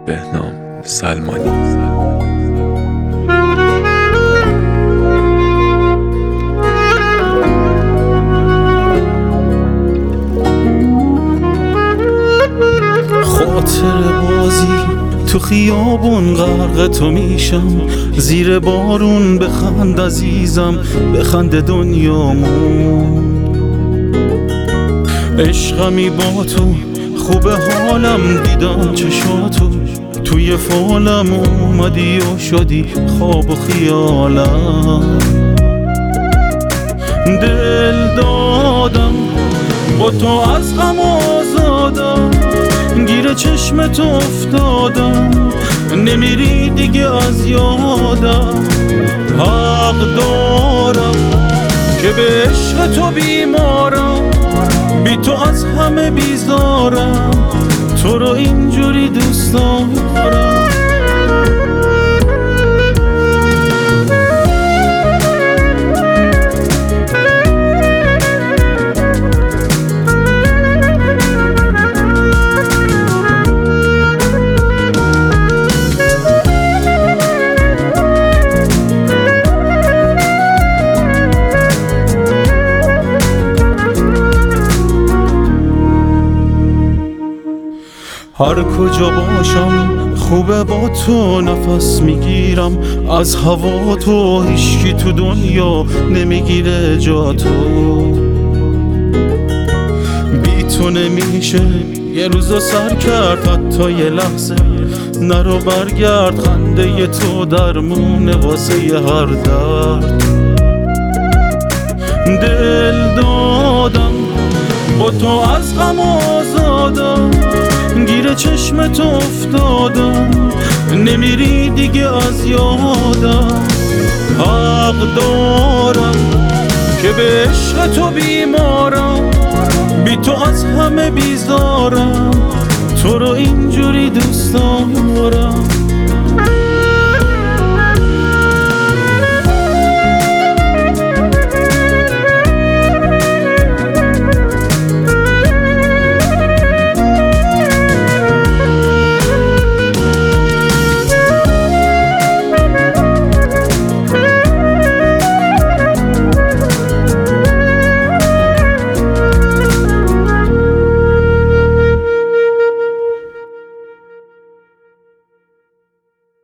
بهنام سلمانی. خاطر بازی تو خیابون غرق تو میشم، زیر بارون بخند عزیزم، بخند دنیامون. عشقمی با تو خوب حالم، دیدم چشاتو توی فالم، اومدی و شدی خواب و خیالم. دل دادم با تو از غم آزادم، گیر چشم تو افتادم، نمیری دیگه از یادم. حق دارم که به عشق تو بیمارم، بی تو از همه بیزارم، تو رو اینجوری دوست دارم. هر کجا باشم خوبه با تو نفس میگیرم، از هوا تو هیچکی تو دنیا نمیگیره جا تو. بی تو نمیشه یه روزو سر کرد، حتی یه لحظه نرو برگرد، خنده تو درمونه واسه یه هر درد. دل دادم با تو از غم آزادم، گیر چشم تو افتادم، نمیری دیگه از یادم. حق دارم که به عشق تو بیمارم، بی تو از همه بیزارم، تو رو اینجوری دوست دارم.